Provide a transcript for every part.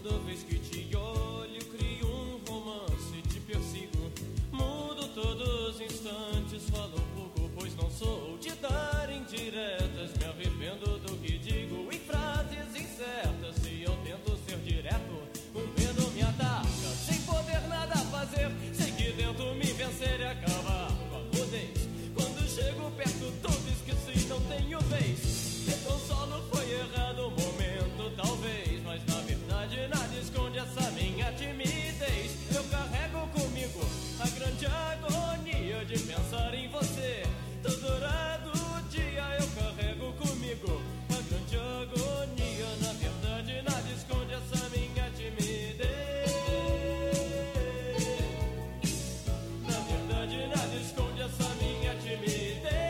Toda vez que te olho, crio um romance, te persigo. Mudo todos os instantes, falo pouco, pois não sou de dar indiretas. Me arrependo do que digo em frases incertas. Se eu tento ser direto, o medo me ataca. Sem poder nada fazer, sei que tento me vencer e acabar com a mudez. Quando chego perto, tudo esqueci, não tenho vez. Então solo foi errado o momento, talvez, mas na verdade nada esconde essa minha timidez. Eu carrego comigo a grande agonia de pensar em você. Todo horário do dia eu carrego comigo a grande agonia. Na verdade nada esconde essa minha timidez. Na verdade nada esconde essa minha timidez.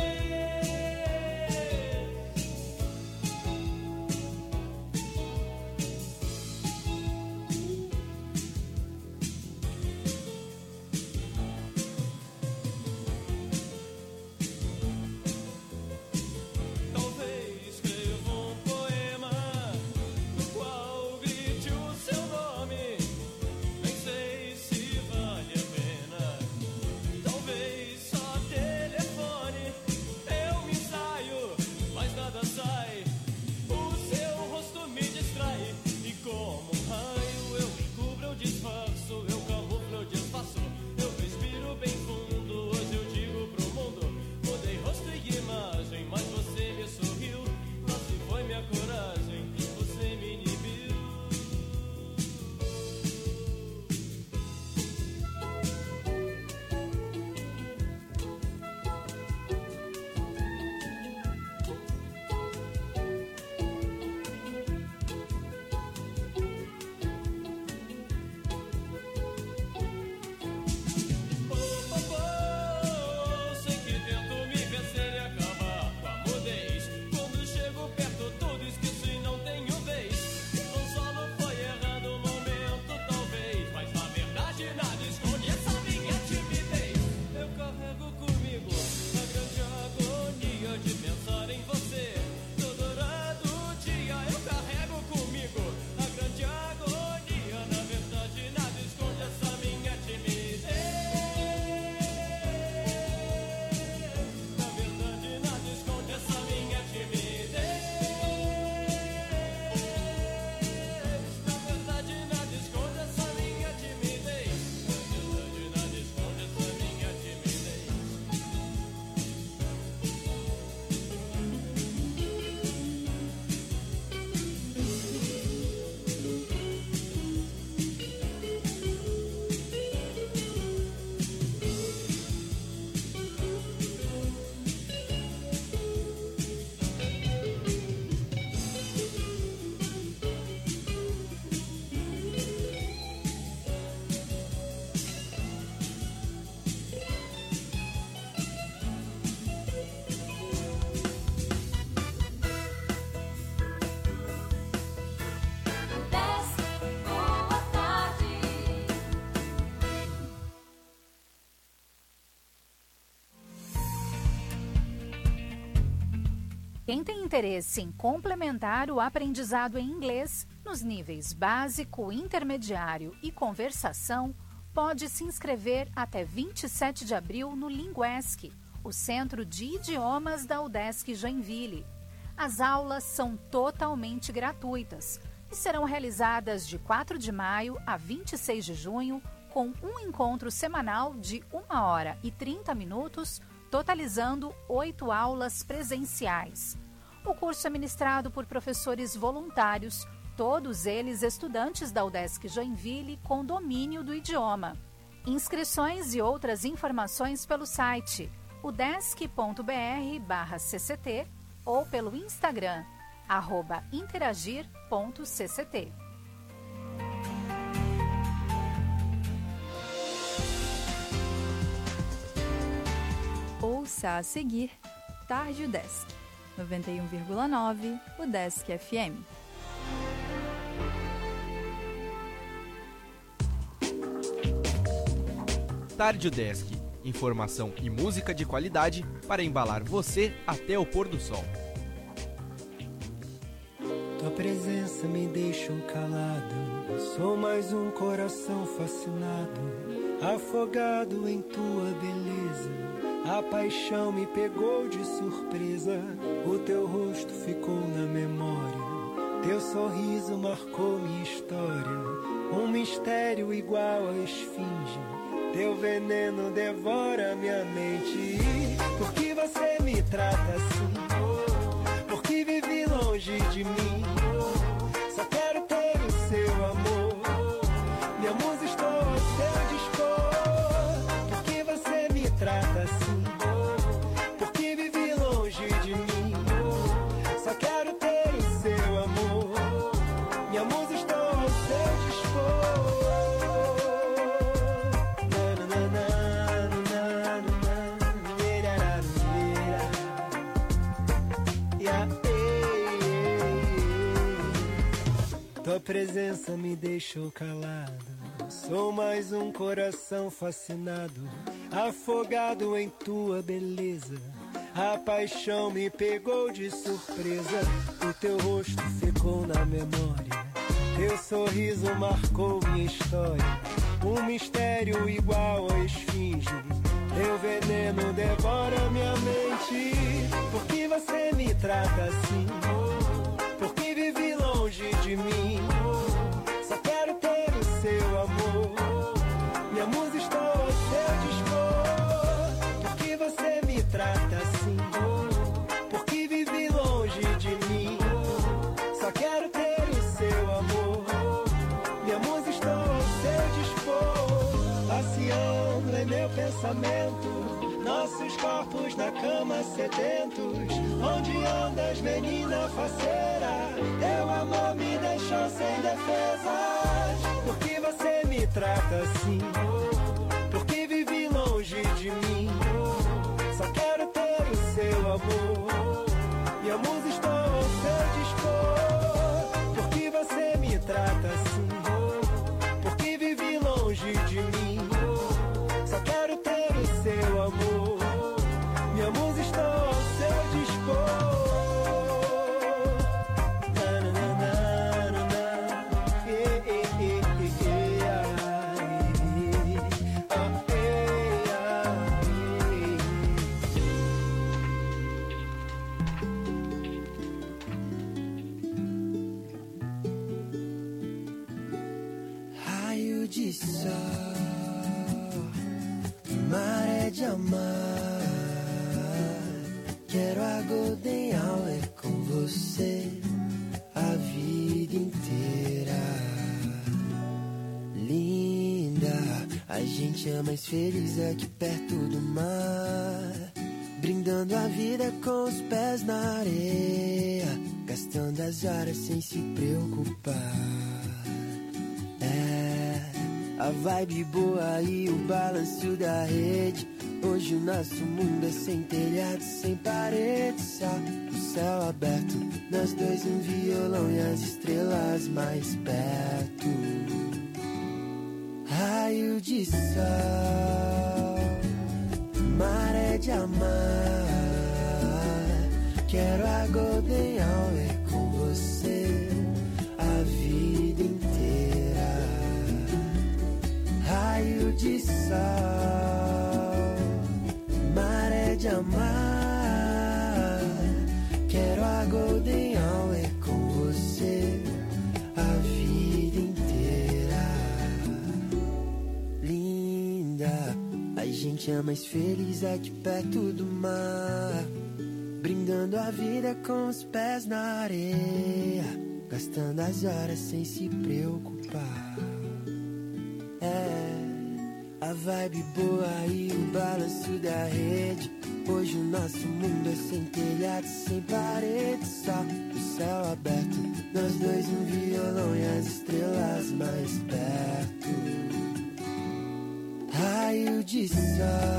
Quem tem interesse em complementar o aprendizado em inglês nos níveis básico, intermediário e conversação, pode se inscrever até 27 de abril no Linguesc, o Centro de Idiomas da UDESC Joinville. As aulas são totalmente gratuitas e serão realizadas de 4 de maio a 26 de junho, com um encontro semanal de 1 hora e 30 minutos, totalizando 8 aulas presenciais. O curso é ministrado por professores voluntários, todos eles estudantes da UDESC Joinville com domínio do idioma. Inscrições e outras informações pelo site udesc.br/cct ou pelo Instagram, @interagir.cct. Ouça a seguir Tarde UDESC, 91,9 UDESC FM. Tarde UDESC, informação e música de qualidade para embalar você até o pôr do sol. Tua presença me deixou calado. Sou mais um coração fascinado, afogado em tua beleza. A paixão me pegou de surpresa. O teu rosto ficou na memória. Teu sorriso marcou minha história. Um mistério igual a esfinge. Teu veneno devora minha mente. Por que você me trata assim? Por que vive longe de mim? Só quero ter o seu amor. Minha musa, estou ao seu dispor. Por que você me trata assim? Por que vive longe de mim? Só quero ter o seu amor. Minha musa, estou ao seu dispor. Tua presença me deixou calado. Sou mais um coração fascinado, afogado em tua beleza. A paixão me pegou de surpresa. O teu rosto ficou na memória. Teu sorriso marcou minha história. Um mistério igual a esfinge. Teu veneno devora minha mente. Por que você me trata assim? Por que vive longe de mim? Só quero ter o seu amor. Minha musa, estou ao seu dispor. Por que você me trata assim? Por que vive longe de mim? Só quero ter o seu amor. Minha musa, estou ao seu dispor. Passeando em meu pensamento, nossos corpos na cama sedentos. Onde andas, menina faceira? Teu amor me deixou sem defesas. Por que você me trata assim? Por que vive longe de mim? Só quero ter o seu amor. Minha musa, estou ao seu dispor. Por que você me trata assim? Por que vive longe de mim? Só quero ter o seu amor. Minha musa, estou ao seu dispor. Raio de sol, maré de amar. Quero a Golden Hour com você a vida inteira. Linda, a gente é mais feliz aqui perto do mar. Brindando a vida com os pés na areia. Gastando as horas sem se preocupar. A vibe boa e o balanço da rede. Hoje o nosso mundo é sem telhado, sem paredes, só o céu aberto. Nós dois, um violão e as estrelas mais perto. Raio de sol, maré de amar. Quero a Golden Hour com você a vida inteira. Raio de sol, maré de amar. Quero a Golden Hour com você a vida inteira. Linda, a gente é mais feliz aqui perto do mar. Brindando a vida com os pés na areia. Gastando as horas sem se preocupar. A vibe boa e o balanço da rede. Hoje o nosso mundo é sem telhado, sem paredes, só o céu aberto. Nós dois, um violão e as estrelas mais perto. Raio de sol,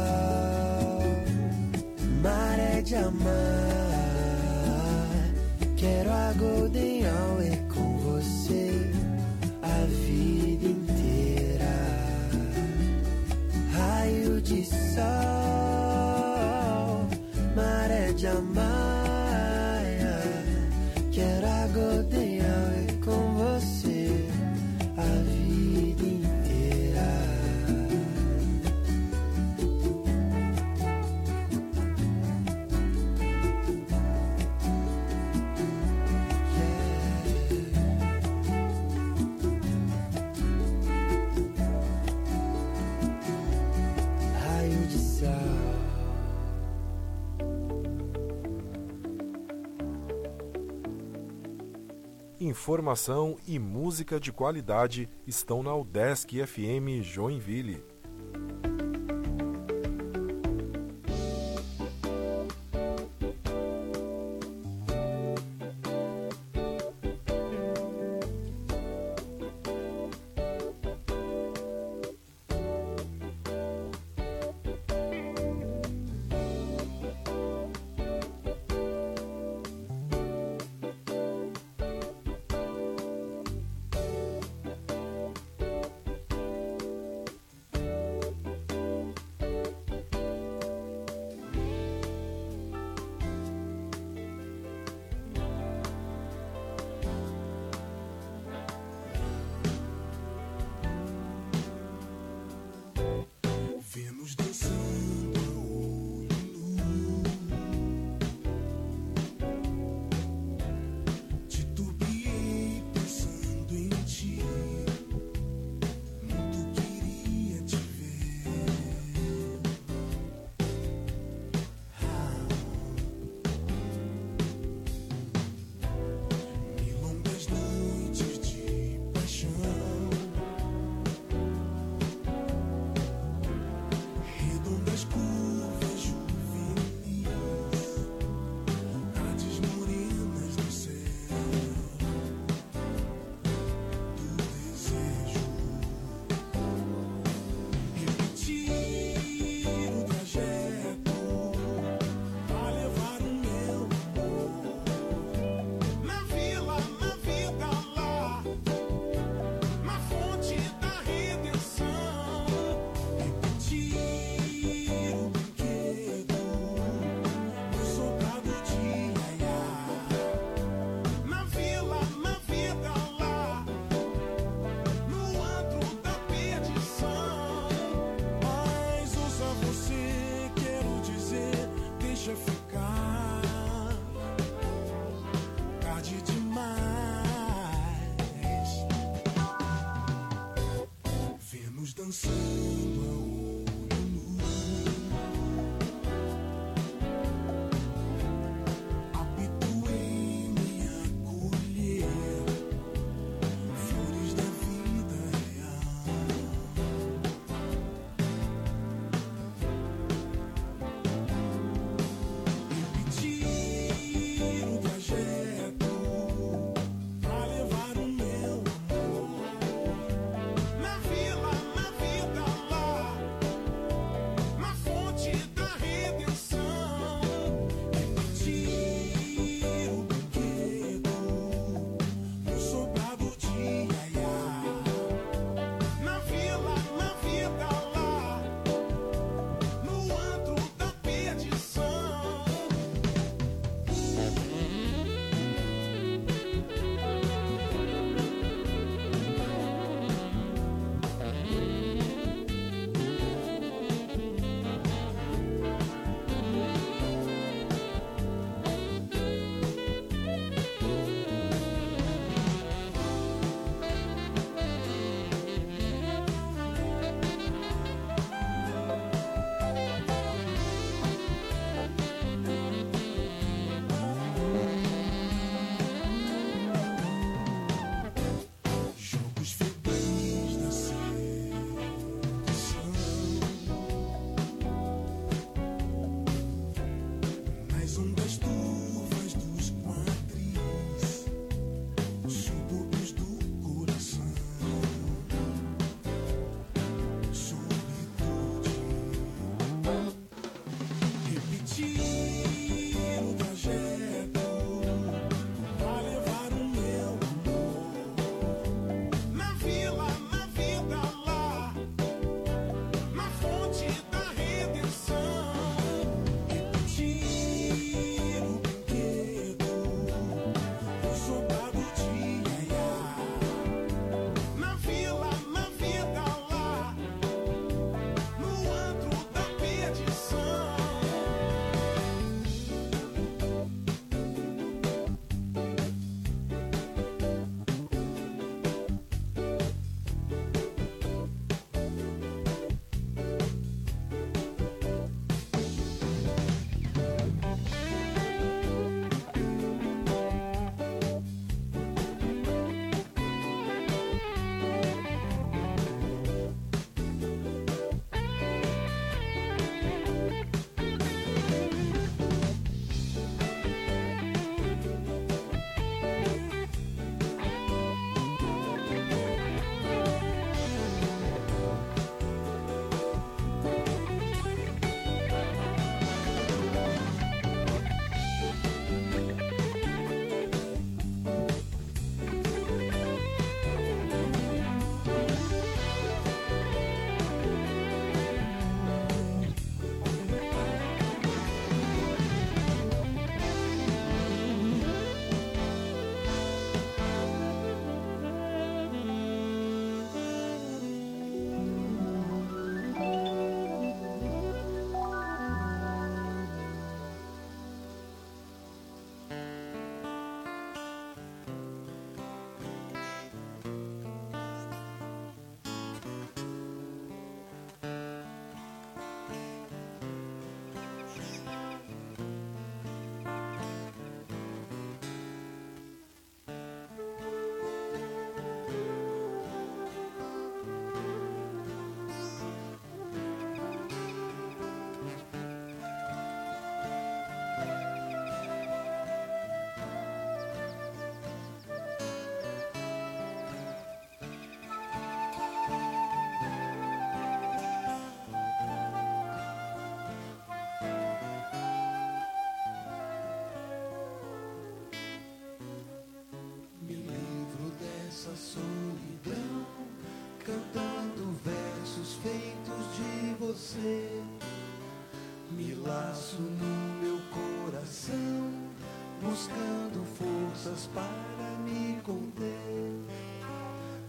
maré de amar. Quero a Golden Hour com você a vida inteira. Raio de sol, maré de amar. Quero a Golden informação e música de qualidade estão na UDESC FM Joinville.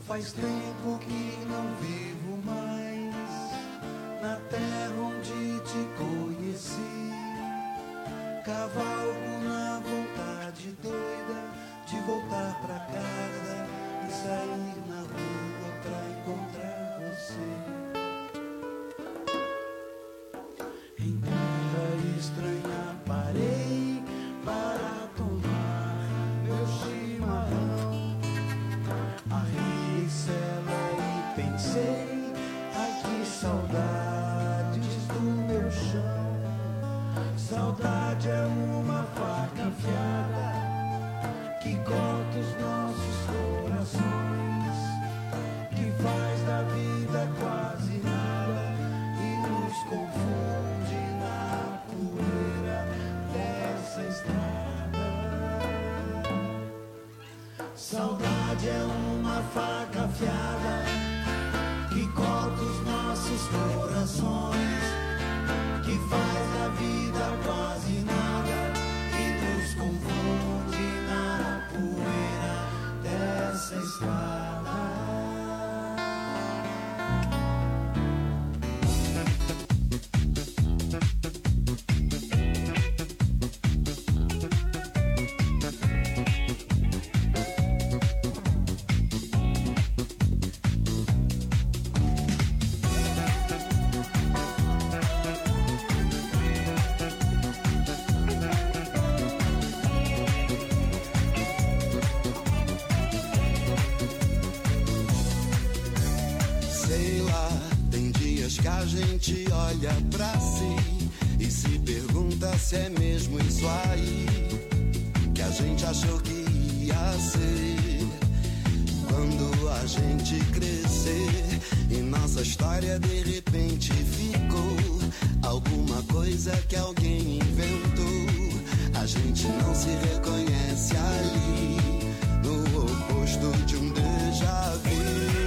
Faz tempo que não vivo mais na terra onde te conheci. Cavalgo na vontade doida de voltar pra casa e sair na rua pra encontrar você. Em terra estranha parei para tomar meu chimarrão. Arriei cela e pensei, ai que saudades do meu chão. Saudade é uma faca afiada que corta os nossos corações, que faz da vida quase nada e nos confunde na poeira dessa estrada. Saudade é uma faca afiada que corta os nossos corações, que faz da vida quase nada e nos confunde na poeira dessa estrada. Que a gente olha pra si e se pergunta se é mesmo isso aí que a gente achou que ia ser quando a gente crescer. E nossa história de repente ficou alguma coisa que alguém inventou. A gente não se reconhece ali, no oposto de um déjà vu.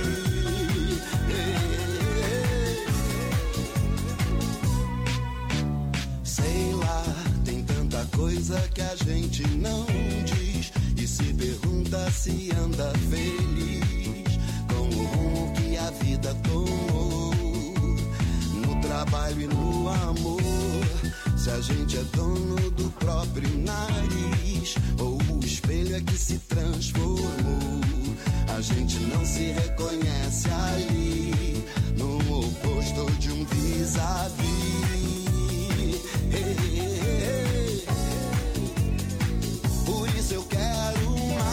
Coisa que a gente não diz e se pergunta se anda feliz com o rumo que a vida tomou, no trabalho e no amor. Se a gente é dono do próprio nariz ou o espelho é que se transformou. A gente não se reconhece ali, no oposto de um vis-a-vis. Por isso eu quero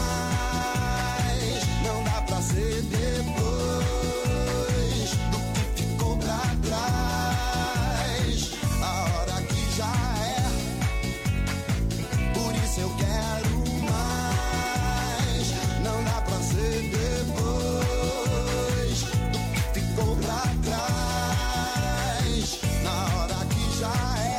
mais. Não dá pra ser depois do que ficou pra trás. A hora que já é. Por isso eu quero mais. Não dá pra ser depois do que ficou pra trás. Na hora que já é.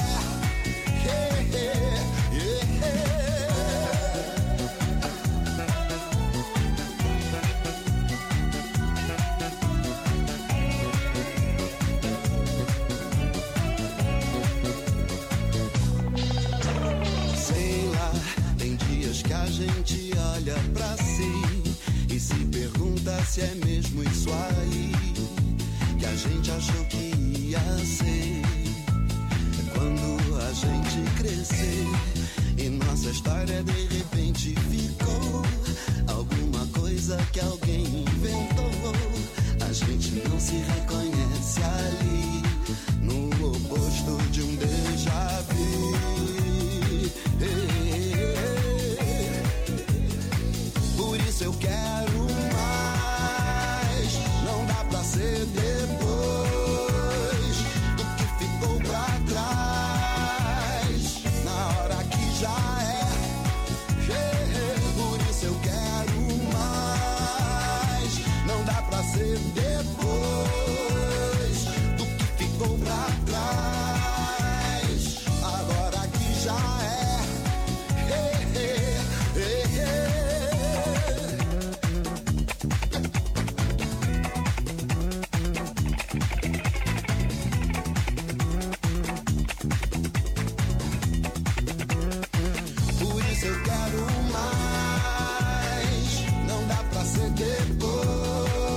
Que a gente olha pra si e se pergunta se é mesmo isso aí que a gente achou que ia ser quando a gente crescer. E nossa história de repente ficou alguma coisa que alguém inventou. A gente não se reconhece ali, no oposto de um déjà vu. Por isso eu quero mais. Não dá pra ser depois do que ficou pra trás. Na hora que já é. Por isso eu quero mais. Não dá pra ser depois do que ficou pra trás. Agora que já é. Eu quero mais. Não dá pra ser depois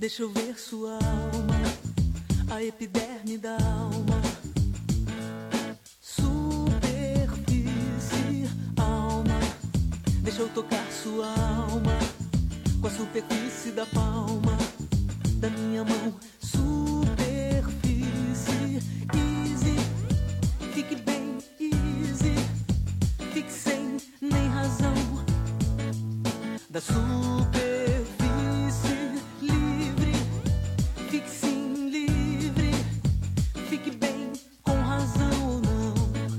Deixa eu ver sua alma, a epiderme da alma. Superfície, alma. Deixa eu tocar sua alma com a superfície da palma da minha mão. Superfície, easy. Fique bem, easy. Fique sem nem razão. Da superfície livre. Fique sim livre. Fique bem com razão ou não.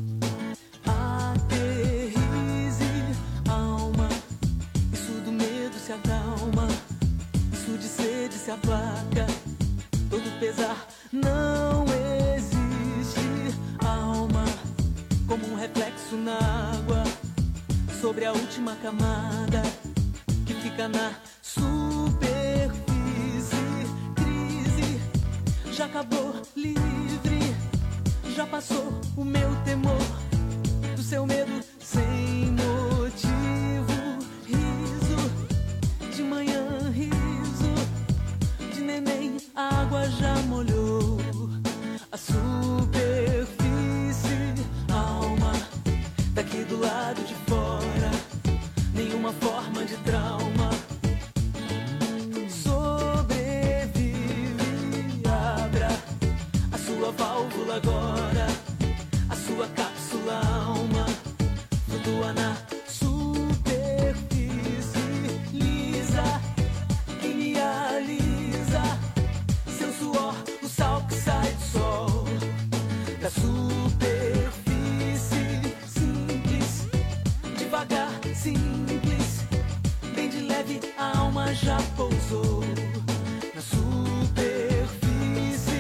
Aterrize, alma. Isso do medo se acalma. Isso de sede se aplaca. Todo pesar não existe, alma. Como um reflexo na água sobre a última camada que fica na superfície. Crise já acabou, livre. Já passou o meu temor do seu medo sem motivo. Riso de manhã, riso de neném, a água já molhou a superfície, alma. Daqui do lado de fora, nenhuma forma de trauma. Sobrevive, abra a sua válvula agora, a sua cápsula, alma. Flutua na superfície lisa, que me alisa. Seu suor, o sal que sai do sol. Da superfície simples, devagar, simples, bem de leve, a alma já pousou na superfície.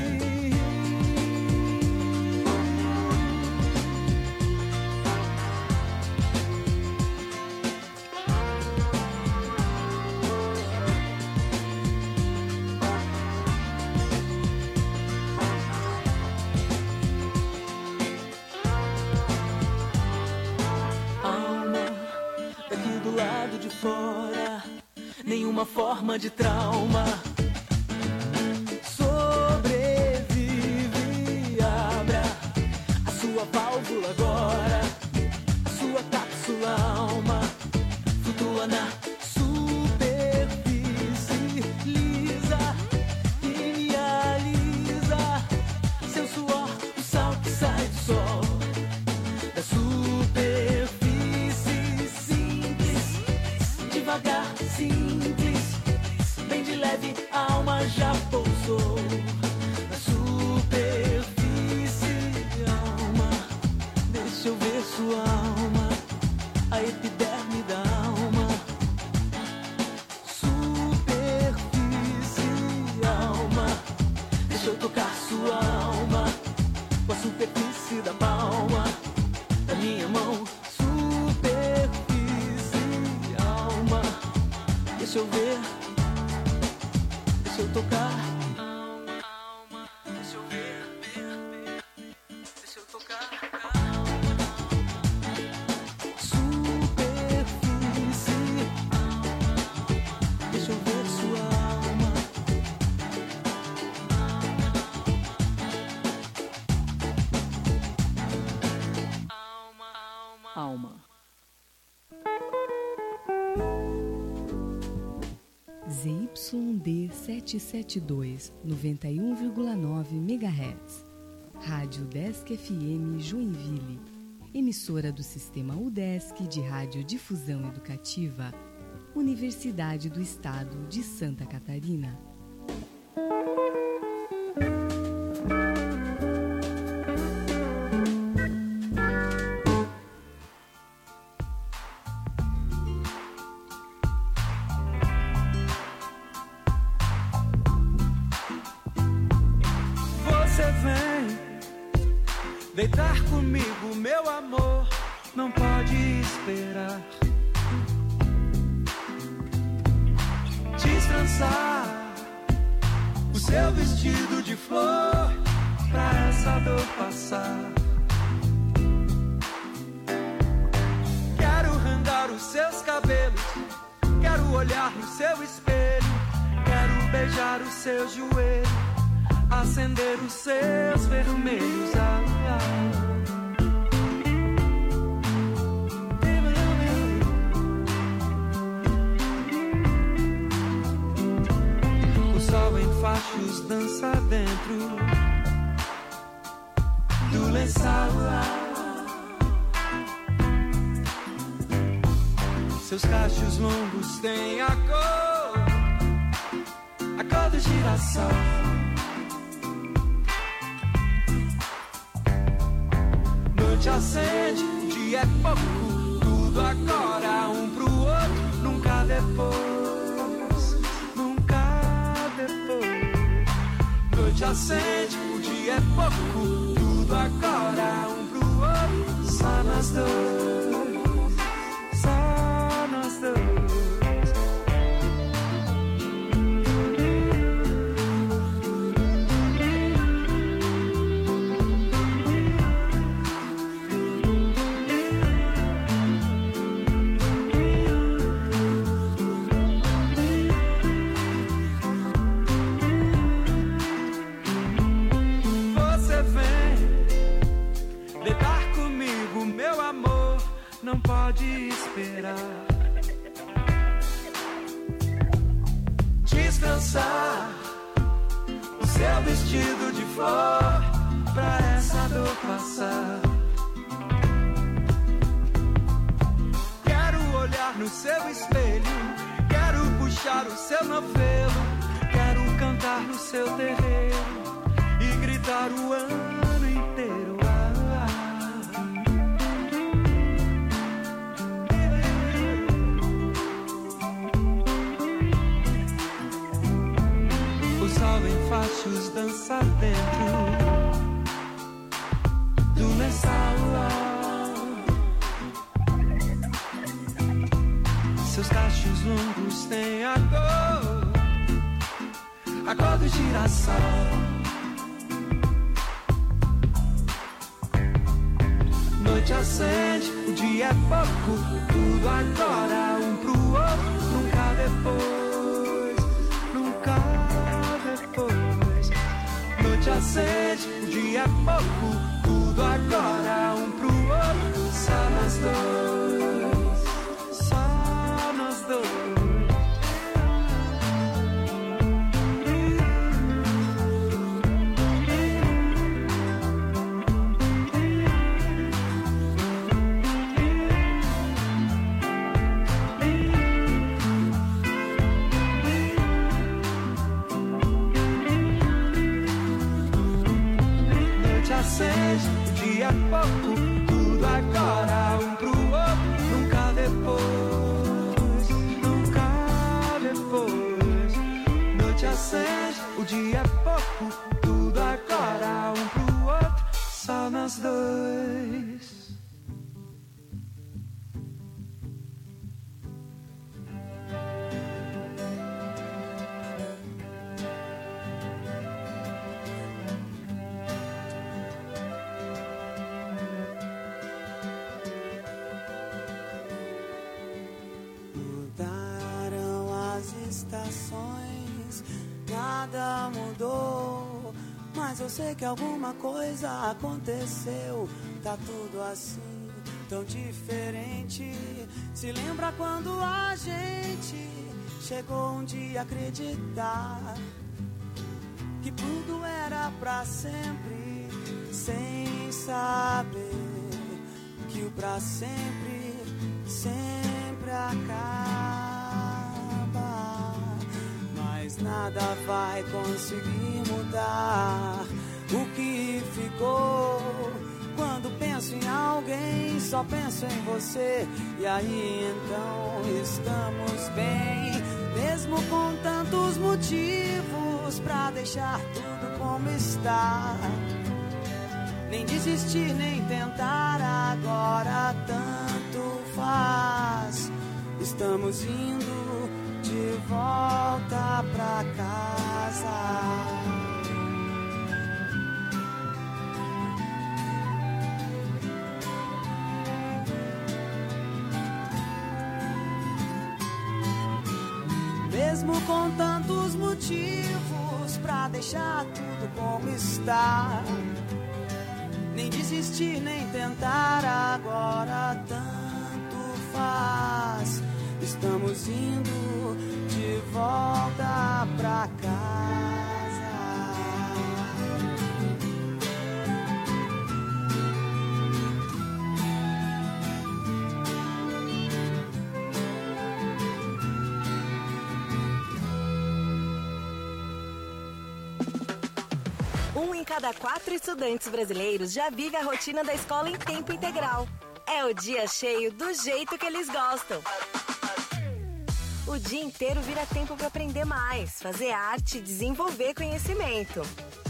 De fora, nenhuma forma de trauma. Sobrevive, abra a sua válvula agora, a sua cápsula, alma. Flutua na superfície lisa, que me alisa. Seu suor, o sal que sai do sol. Da superfície simples, devagar, simples, bem de leve, a alma já pousou na superfície, alma. Deixa eu ver sua alma, a epiderme da alma. Superfície, alma. Deixa eu tocar sua alma com a superfície da palma da minha mão. Deixa eu ver, deixa eu tocar. Deixa eu ver, deixa eu tocar. Superfície, deixa eu ver sua alma. Alma. ZYD 772, 91,9 MHz. Rádio UDESC FM Joinville. Emissora do Sistema UDESC de Radiodifusão Educativa. Universidade do Estado de Santa Catarina. Deitar comigo, meu amor, não pode esperar. Descansar o seu vestido de flor pra essa dor passar. Quero arrancar os seus cabelos, quero olhar no seu espelho, quero beijar o seu joelho, acender os seus vermelhos. O sol em fachos dança dentro do lençol. Seus cachos longos têm a cor do girassol. Noite acende, dia é pouco, tudo agora, um pro outro, nunca depois, nunca depois. Noite acende, o dia é pouco, tudo agora, um pro outro, só nós dois, só nós dois. Não pode esperar. Descansar o seu vestido de flor pra essa dor passar. Quero olhar no seu espelho, quero puxar o seu novelo, quero cantar no seu terreiro e gritar o ano inteiro. Fachos dança dentro do lençol. Seus cachos longos têm a cor do girassol. Noite acende, o dia é pouco, tudo agora, um pro outro, nunca depois, nunca depois. Noite acende, o dia é pouco, tudo agora, um pro outro, só nós dois, só nós dois. Acende, o dia é pouco, tudo agora, um pro outro, nunca depois, nunca depois. Noite acende, o dia é pouco, tudo agora, um pro outro, só nós dois. Nada mudou, mas eu sei que alguma coisa aconteceu. Tá tudo assim, tão diferente. Se lembra quando a gente chegou um dia a acreditar que tudo era pra sempre, sem saber que o pra sempre sempre acaba. Mas nada vai conseguir mudar o que ficou. Quando penso em alguém, só penso em você. E aí então estamos bem, mesmo com tantos motivos pra deixar tudo como está. Nem desistir, nem tentar, agora tanto faz. Estamos indo de volta pra casa. Mesmo com tantos motivos pra deixar tudo como está, nem desistir, nem tentar, agora tanto faz. Estamos indo de volta pra casa. Em cada 4 estudantes brasileiros já vive a rotina da escola em tempo integral. É o dia cheio do jeito que eles gostam. O dia inteiro vira tempo para aprender mais, fazer arte e desenvolver conhecimento.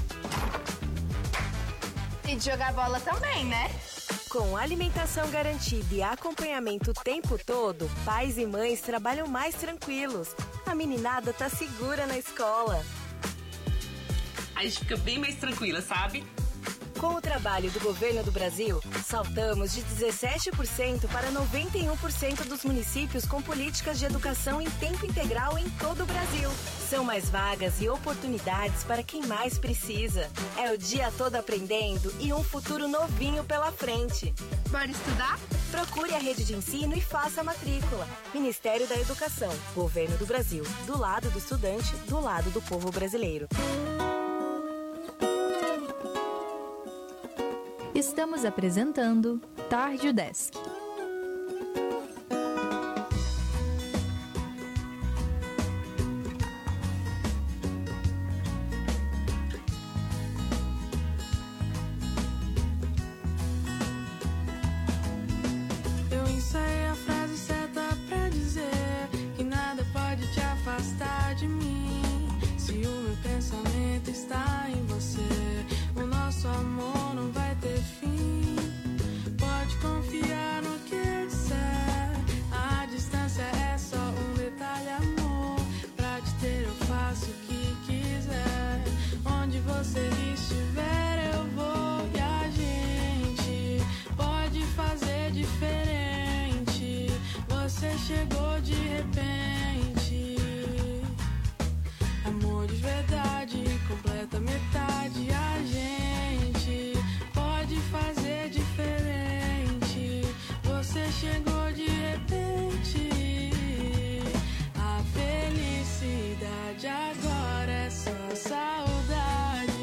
E de jogar bola também, né? Com alimentação garantida e acompanhamento o tempo todo, pais e mães trabalham mais tranquilos. A meninada tá segura na escola. A gente fica bem mais tranquila, sabe? Com o trabalho do governo do Brasil, saltamos de 17% para 91% dos municípios com políticas de educação em tempo integral em todo o Brasil. São mais vagas e oportunidades para quem mais precisa. É o dia todo aprendendo e um futuro novinho pela frente. Bora estudar? Procure a rede de ensino e faça a matrícula. Ministério da Educação, Governo do Brasil. Do lado do estudante, do lado do povo brasileiro. Estamos apresentando Tarde UDESC. Eu ensaiei a frase certa pra dizer que nada pode te afastar de mim. Se o meu pensamento está em você, o nosso amor não vai ter fim. Pode confiar no que eu disser. A distância é só um detalhe, amor. Pra te ter eu faço o que quiser. Onde você estiver eu vou. E a gente pode fazer diferente. Você chegou de repente. Amor de verdade, completa metade. A gente pode fazer diferente. Você chegou de repente. A felicidade agora é só saudade.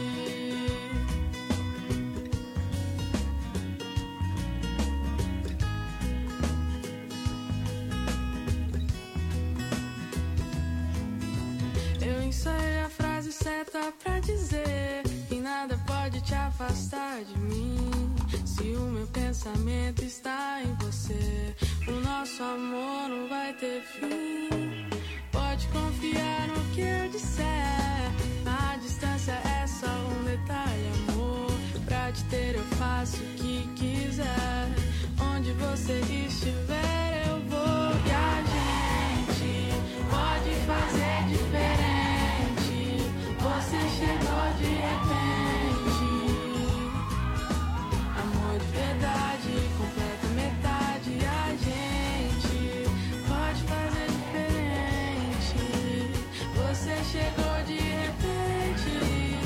Eu ensaiei a frase certa pra dizer que nada pode te afastar de mim. Se o meu pensamento está em você, o nosso amor não vai ter fim. Pode confiar no que eu disser. A distância é só um detalhe, amor. Pra te ter eu faço o que quiser. Onde você estiver eu vou. E a gente pode fazer diferente. Você chegou de repente. Amor de verdade, completa metade. A gente pode fazer diferente. Você chegou de repente.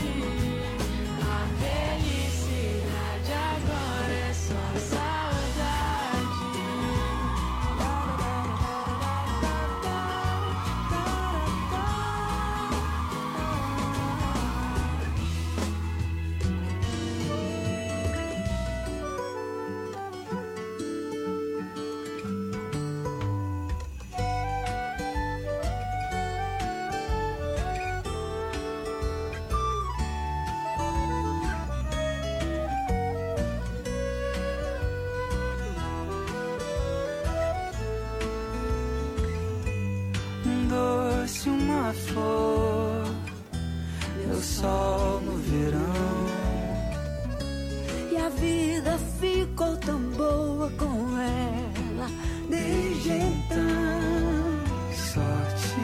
A felicidade agora é só saudade. Doce uma flor, meu sol no verão. E a vida ficou tão boa com ela desde então. Sorte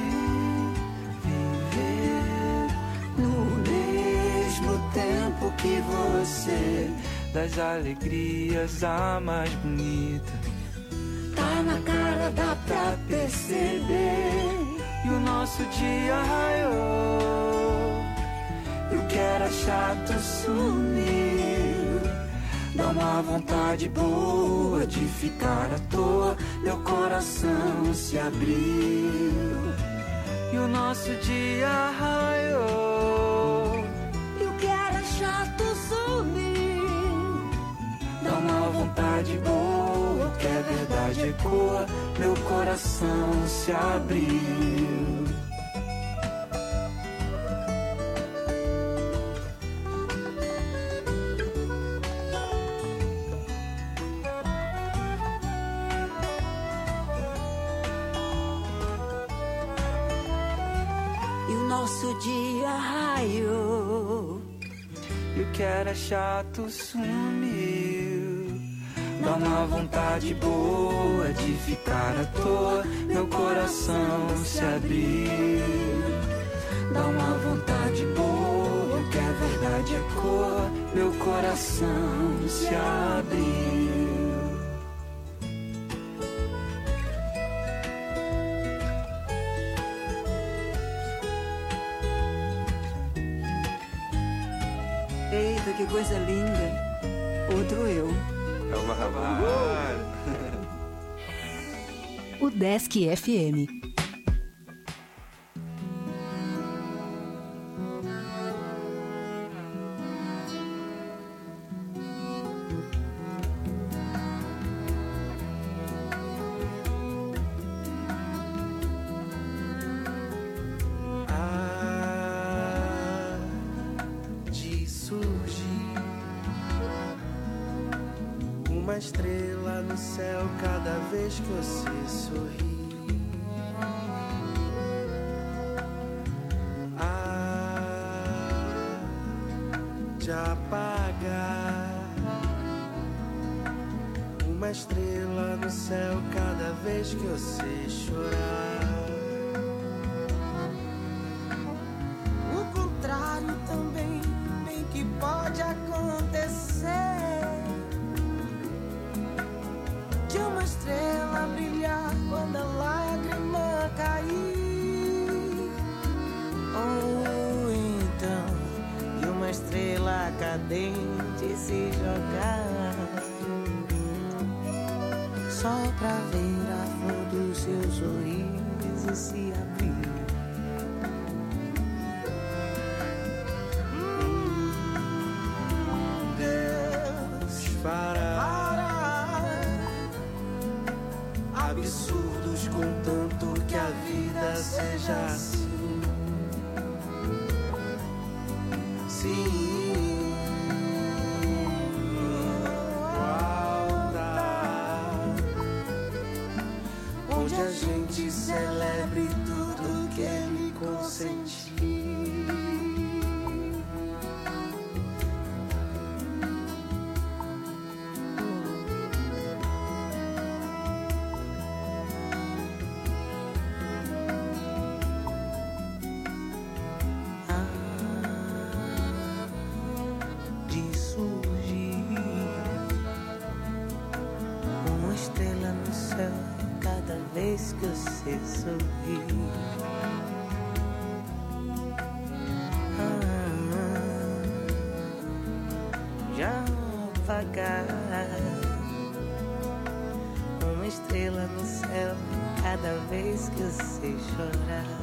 viver no mesmo tempo que você. Das alegrias a mais bonita. Tá na cara, dá pra perceber. E o nosso nosso dia raiou e o que era chato sumiu. Dá uma vontade boa de ficar à toa, meu coração se abriu e o nosso dia raiou e o que era chato sumiu. Dá uma vontade boa, o que é verdade ecoa, meu coração se abriu. Nosso dia raiou e o que era chato sumiu. Dá uma vontade boa de ficar à toa, meu coração se abriu. Dá uma vontade boa, o que é verdade ecoa, meu coração se abriu. Eita, que coisa linda. Outro eu. É uma rapaz. O Desk FM. Estrela no céu cada vez que você sorri. De apagar uma estrela no céu cada vez que você chorar. O contrário também bem que pode acontecer. De uma estrela brilhar quando a lágrima cair. Ou então de uma estrela cadente se jogar, só pra ver a flor do seu sorriso se abrir. Deus fará absurdos contanto que a vida seja assim. Sim, altar, onde a gente celebre tudo que ele consentiu. Vez que você sorri, já apagar uma estrela no céu cada vez que você chorar.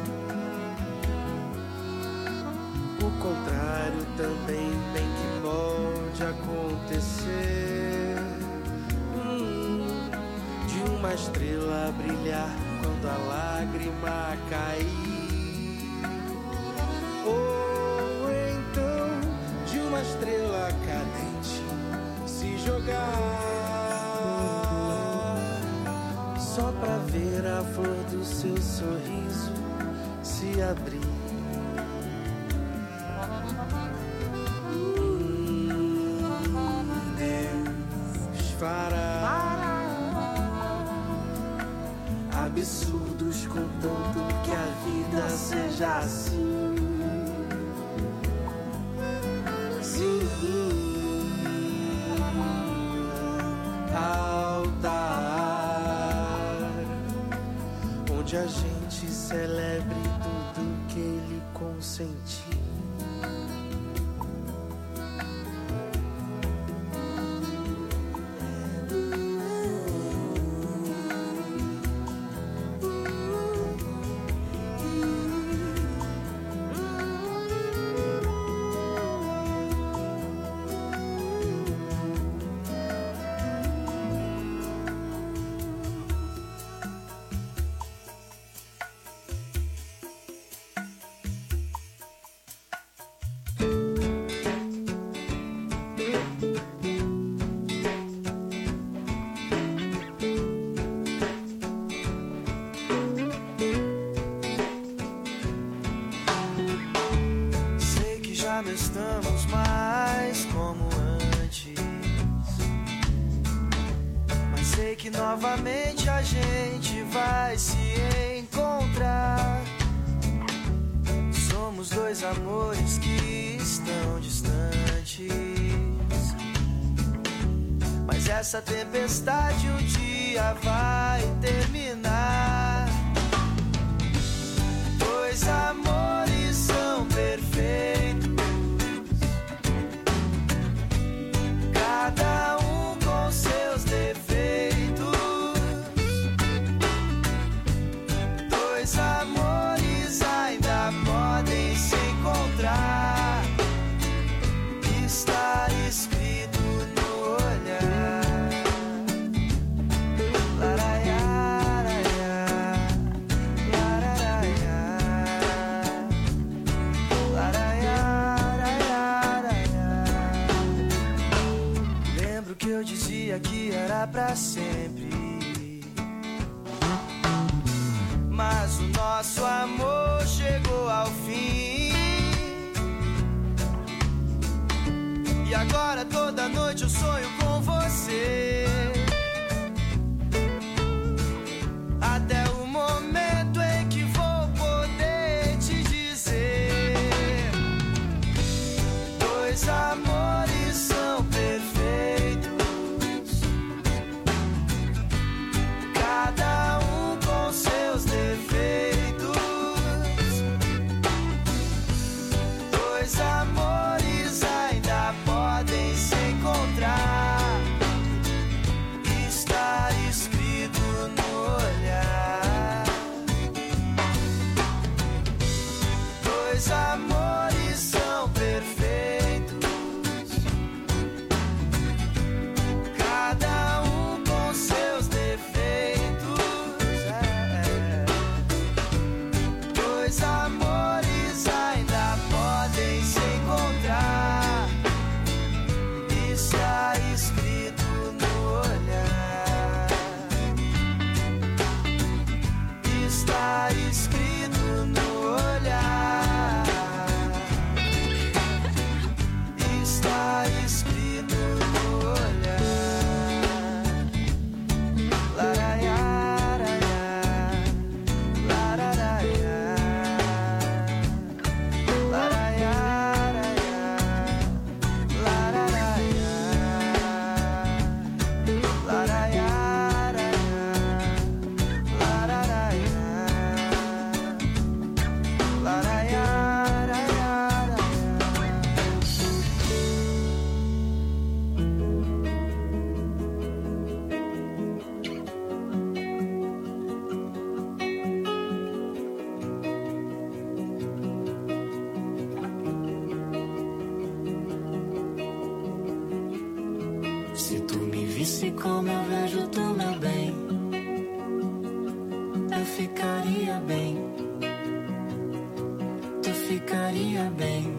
O contrário também bem que pode acontecer. Uma estrela brilhar quando a lágrima cair. Ou então de uma estrela cadente se jogar, só pra ver a flor do seu sorriso se abrir. Deus fará absurdos contanto que a vida seja assim. Sim, altar, onde onde a gente celebre tudo que ele consentiu. Não estamos mais como antes, mas sei que novamente a gente vai se encontrar. Somos dois amores que estão distantes, mas essa tempestade um dia vai terminar. Dois amores são perfeitos, cada um com seus defeitos. Dois amores ainda podem se encontrar. Está escrito no olhar. Laraiaraiá, laraiaraiá, laraiaraiá. Lembro que eu dizia que era pra sempre, mas o nosso amor chegou ao fim. E agora toda noite eu sonho com você, até o momento em que vou poder te dizer: dois amores são perfeitos, cada um com seus defeitos. Dois amores ainda podem se encontrar. Está escrito no olhar. Dois amores são perfeitos, cada um com seus defeitos. Dois amores ainda podem se encontrar. Está escrito no olhar. Está escrito no olhar. Está escrito no olhar. Laraiaraiá, laraiaraiá, laraiaraiá, laraiaraiá, laraiaraiá, Se tu me visse como eu vejo tu, meu bem, eu ficaria bem, tu ficaria bem.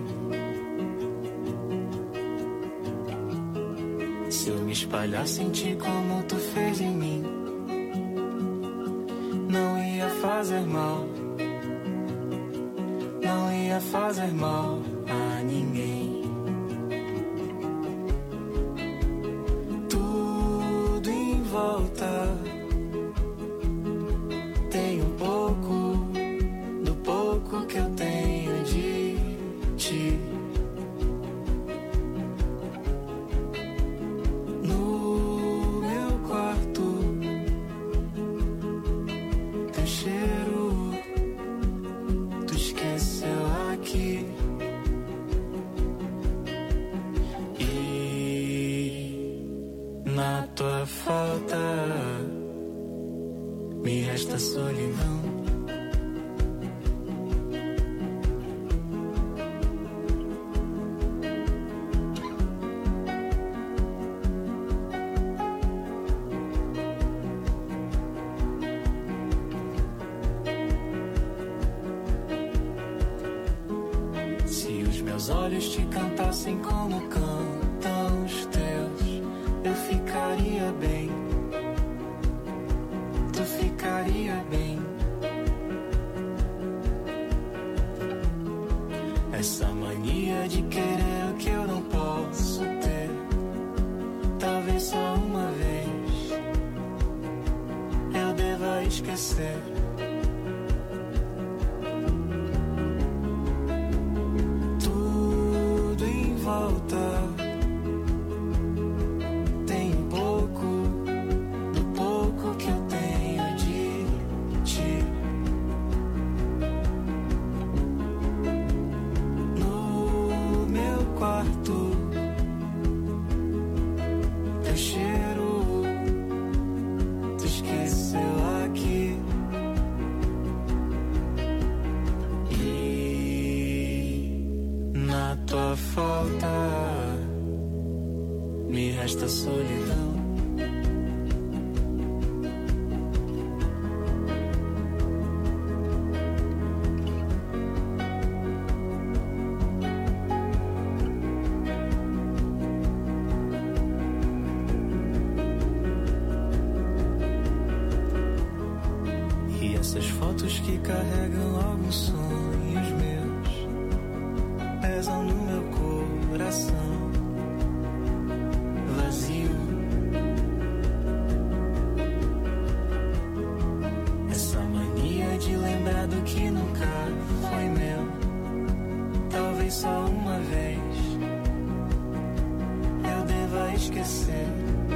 Se eu me espalhasse em ti como tu fez em mim, não ia fazer mal, não ia fazer mal a ninguém. Tudo em volta tem um pouco do pouco que eu tenho de ti. No meu quarto, teu cheiro resta solidão. Se os meus olhos te cantassem como cantam os teus, eu ficaria bem. Tu ficaria bem. Essa mania de querer o que eu não posso ter, talvez só uma vez eu deva esquecer. Tudo em volta tem um pouco do pouco que eu tenho de ti. No meu quarto, teu cheiro tu esqueceu aqui. E na tua falta me resta solidão. E essas fotos que carregam alguns sonhos meus pesam no meu coração vazio. Essa mania de lembrar do que nunca foi meu, talvez só uma vez eu deva esquecer.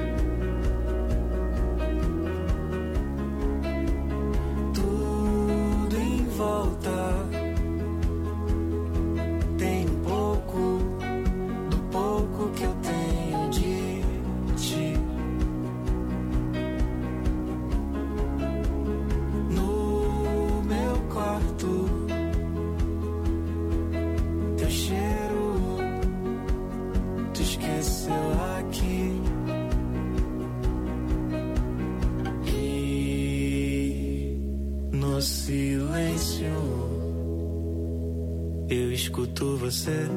Tudo em volta tem um pouco do pouco que eu tenho de ti. No meu quarto, teu cheiro tu esqueceu aqui. E no silêncio eu escuto você.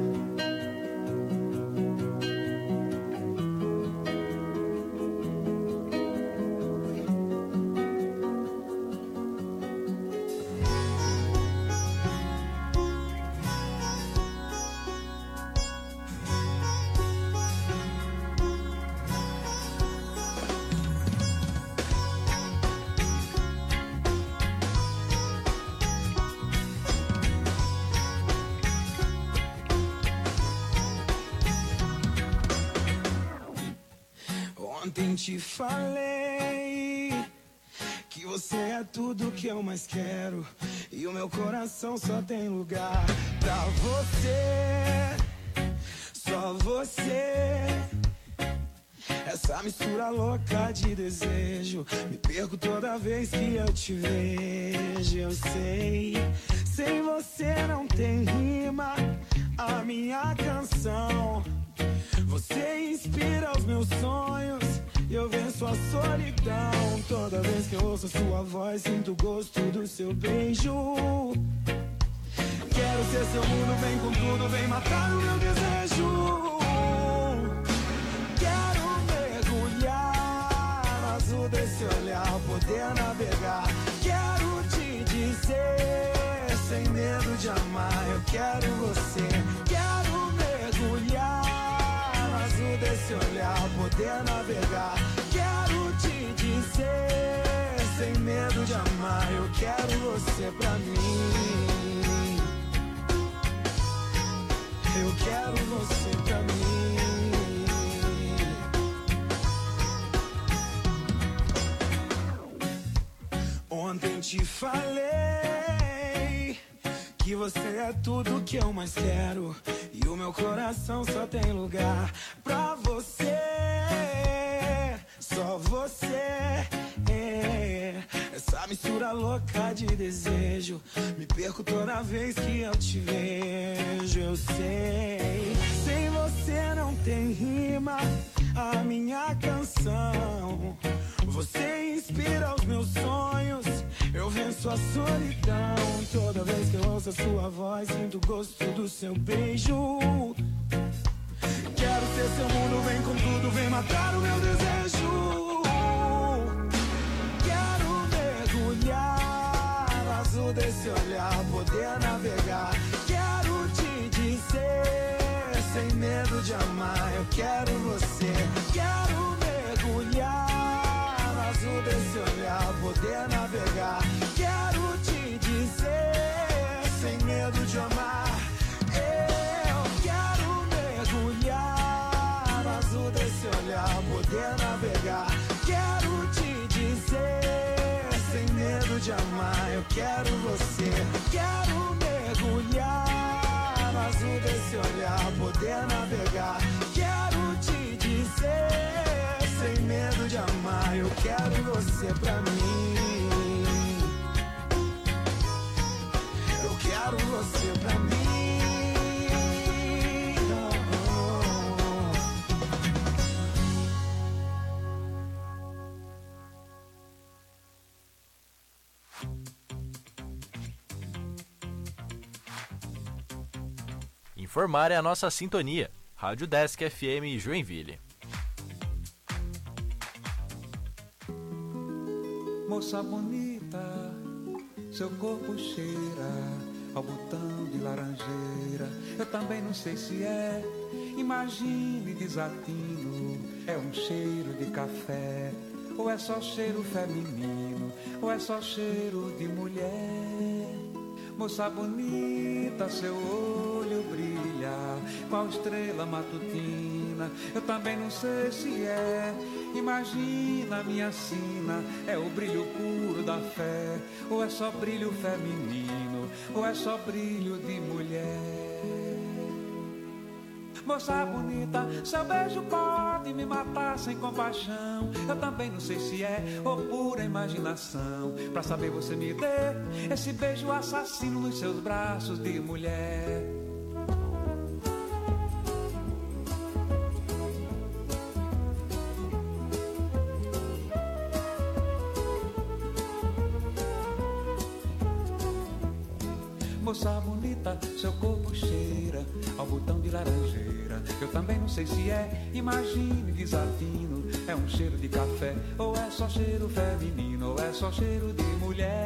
Ontem te falei que você é tudo que eu mais quero, e o meu coração só tem lugar pra você, só você. Essa mistura louca de desejo, me perco toda vez que eu te vejo. Eu sei, sem você não tem rima a minha canção. Você inspira os meus sonhos e eu venço a solidão. Toda vez que eu ouço sua voz, sinto o gosto do seu beijo. Quero ser seu mundo, vem com tudo, vem matar o meu desejo. Quero mergulhar no azul desse olhar, poder navegar. Quero te dizer, sem medo de amar, eu quero você. Quero mergulhar desse olhar, poder navegar. Quero te dizer, sem medo de amar, eu quero você pra mim. Eu quero você pra mim. Ontem te falei que você é tudo que eu mais quero, e o meu coração só tem lugar pra você, só você. Essa mistura louca de desejo, me perco toda vez que eu te vejo. Eu sei, sem você não tem rima a minha canção. Você inspira os meus sonhos, eu venço a solidão. Toda vez que eu ouço a sua voz, sinto o gosto do seu beijo. Quero ser seu mundo, vem com tudo, vem matar o meu desejo. Quero mergulhar no azul desse olhar, poder navegar. Quero te dizer, sem medo de amar, eu quero você. Quero mergulhar no azul desse olhar, poder navegar. Quero te dizer, sem medo de amar. Desse olhar, poder navegar. Quero te dizer, sem medo de amar, eu quero você. Quero mergulhar no azul desse olhar, poder navegar. Quero te dizer, sem medo de amar, eu quero você pra mim. Eu quero você pra mim. Informar é a nossa sintonia. Rádio Desk FM Joinville. Moça bonita, seu corpo cheira ao botão de laranjeira. Eu também não sei se é, imagine desatino. É um cheiro de café, ou é só cheiro feminino, ou é só cheiro de mulher. Moça bonita, seu olho brilha qual estrela matutina. Eu também não sei se é, imagina minha sina. É o brilho puro da fé, ou é só brilho feminino, ou é só brilho de mulher. Moça bonita, seu beijo pode me matar sem compaixão. Eu também não sei se é ou pura imaginação. Pra saber você me dê esse beijo assassino nos seus braços de mulher. Moça bonita, seu corpo cheira ao botão de laranjeira. Eu também não sei se é, imagine desatino. É um cheiro de café, ou é só cheiro feminino, ou é só cheiro de mulher.